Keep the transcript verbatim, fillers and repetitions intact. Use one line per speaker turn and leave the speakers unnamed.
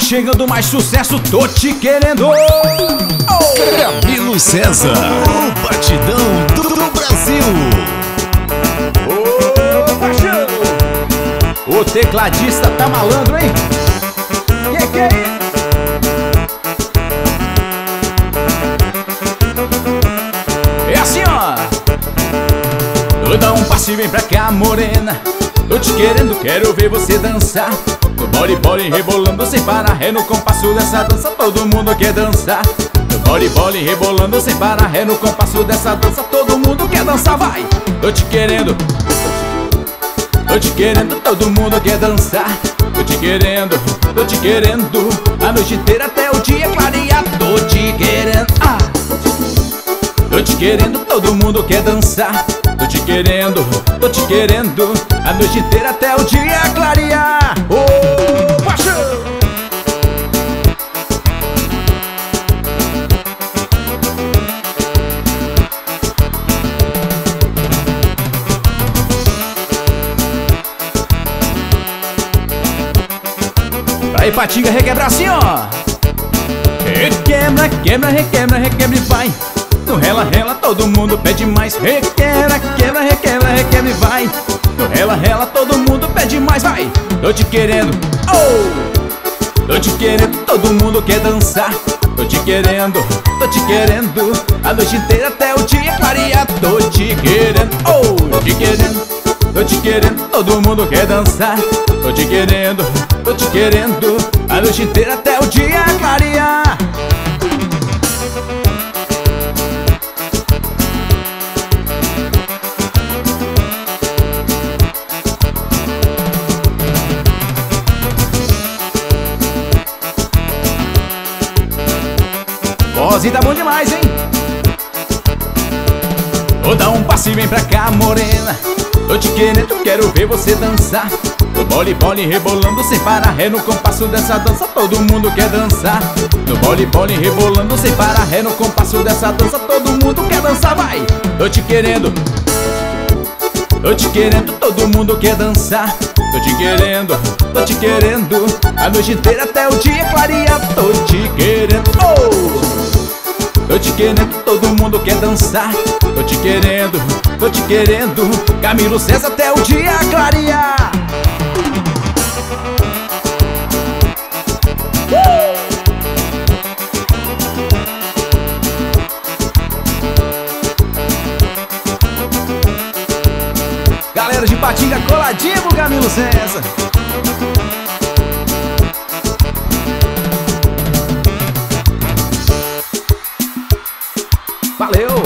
chegando mais sucesso, tô te querendo.
Oh! Camilo César, o batidão do, do Brasil.
Ô, paixão! O tecladista tá malandro, hein? Que que é isso? É assim, ó. Eu dá um passo e vem pra cá, morena. Tô te querendo, quero ver você dançar. No body body rebolando sem parar. É no compasso dessa dança, todo mundo quer dançar. No body body rebolando sem parar. É no compasso dessa dança, todo mundo quer dançar, vai. Tô te querendo, tô te querendo, todo mundo quer dançar. Tô te querendo, tô te querendo, a noite inteira até o dia clarear. Tô te querendo, ah. Tô te querendo, todo mundo quer dançar. Tô te querendo, tô te querendo, a noite inteira até o dia clarear. Ô, oh, paixão! Pra Ipatinga requebra assim, ó. Requebra, quebra, requebra, requebra e vai. No rela, rela, todo mundo pede mais. Requebra, quebra, requebra, requebra e vai. No rela, rela, todo mundo pede mais, vai. Tô te querendo, oh! Tô te querendo, todo mundo quer dançar. Tô te querendo, tô te querendo, a noite inteira até o dia clarear. Tô te querendo, oh! Tô te querendo, tô te querendo, todo mundo quer dançar. Tô te querendo, tô te querendo, a noite inteira até o dia clarear. Vozinho tá bom demais, hein? Vou dar um passo e vem pra cá, morena. Tô te querendo, quero ver você dançar. No boli boli rebolando sem parar. É no compasso dessa dança, todo mundo quer dançar. No boli boli rebolando sem parar. É no compasso dessa dança, todo mundo quer dançar, vai. Tô te querendo, tô te querendo, todo mundo quer dançar. Tô te querendo, tô te querendo, a noite inteira até o dia clarear. Tô te querendo, oh! Tô te querendo, todo mundo quer dançar. Tô te querendo, tô te querendo, Camilo César até o dia clarear. uh! Galera de Ipatinga coladinha com Camilo César. Valeu!